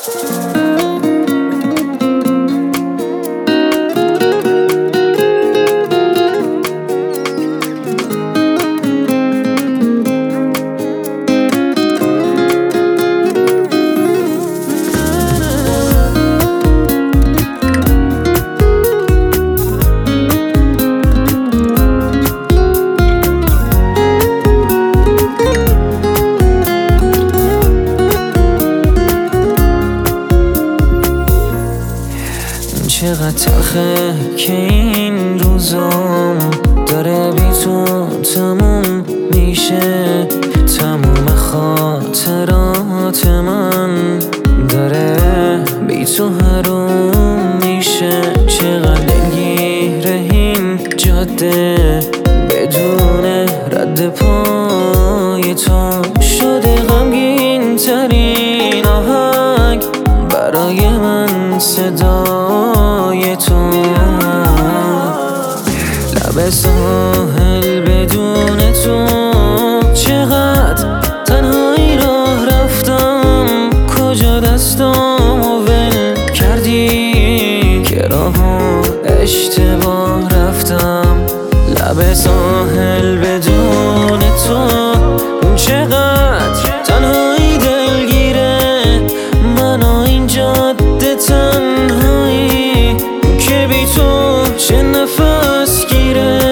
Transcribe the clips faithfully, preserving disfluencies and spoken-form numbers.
چقدر تلخه که این روزام داره بی تو تموم میشه، تموم خاطرات من داره بی تو حروم میشه. چقدر دلگیره این جاده بدون رد پای تو، شده غمگین ترین آهنگ برای من صدای تو. لب ساحل بدون تو، چقدر تنهایی راه رفتم، کجا دستامو ول کردی که راهو اشتباه رفتم. لب ساحل بدون تو، چقدر تنهایی دلگیره منو این جاده، تنهایی که بی تو چه نفس گیره.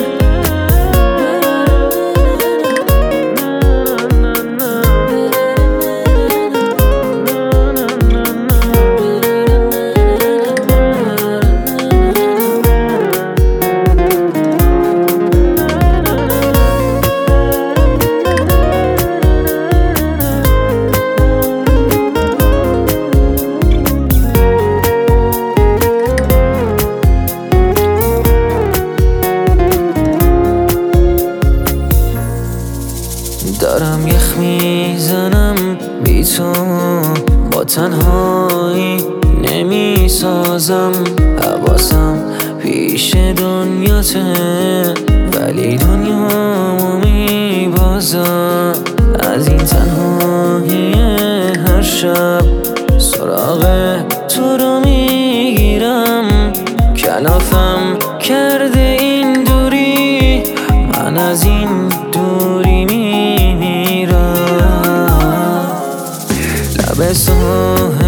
دارم یخ میزنم بی تو، با تنهایی نمی سازم. حواسم پیش دنیاته ولی دنیامو می بازم. از این تنهایی هر شب سراغ تو رو میگیرم. کلافم کرده این دوری، من از این دوری میمیرم. لب ساحل